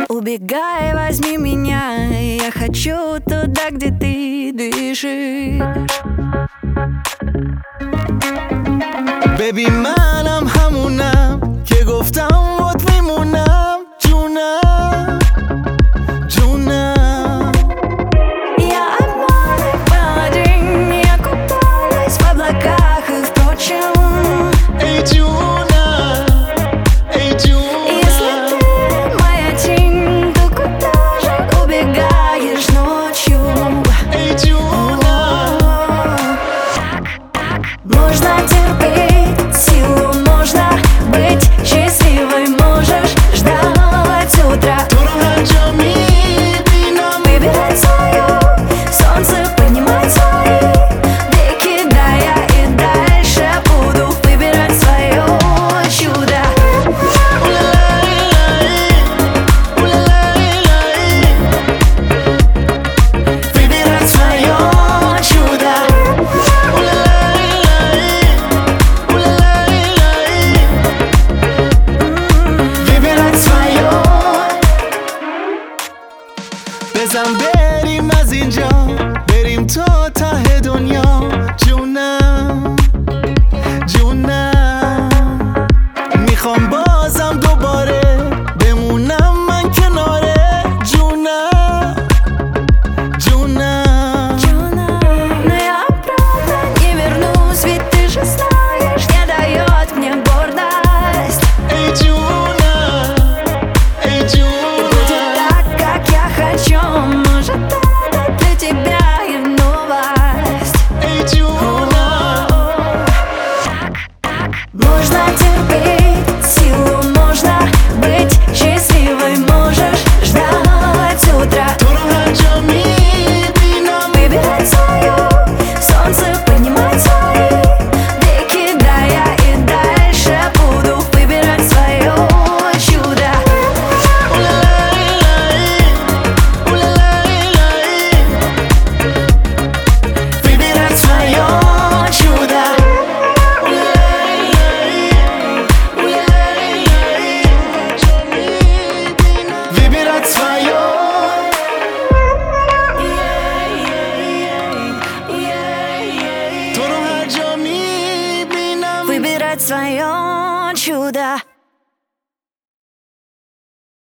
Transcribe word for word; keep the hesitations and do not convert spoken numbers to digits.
убегай, возьми меня. Я хочу туда, где ты дышишь. ببین منم همونم که گفتم وات میمونم جونم جونم. Я обманный парень, я купалась в облаках и впрочем. ای جونم ای Если جونم. ты моя тень, то куда же убегаешь ночью? ای جونم. Можно терпеть силу, можно быть счастливой, можешь ждать утра. تو رو هر جا میبینم Выбирать свое солнце, поднимать свои веки, да я и дальше буду выбирать свое чудо. Выбирать свое чудо. Выбирать свое. بزن بریم از اینجا بریم تا ته دنیا جونم جونم. میخوام بازم دوباره بمونم من کناره جونم جونم. Но я правда не вернусь, ведь ты же знаешь, не дает мне гордость. ای جونم ای Будет جونم. так, как я хочу, может это для тебя и новость. ای جونم. Можно терпеть силу, можно быть счастливой, можешь ждать утра. تو رو هر جا میبینم Выбирать свое солнце, поднимать свои веки, да я и дальше буду выбирать свое чудо. Выбирать свое чудо. выбирать свое. تو رو هر جا میبینم Выбирать свое чудо.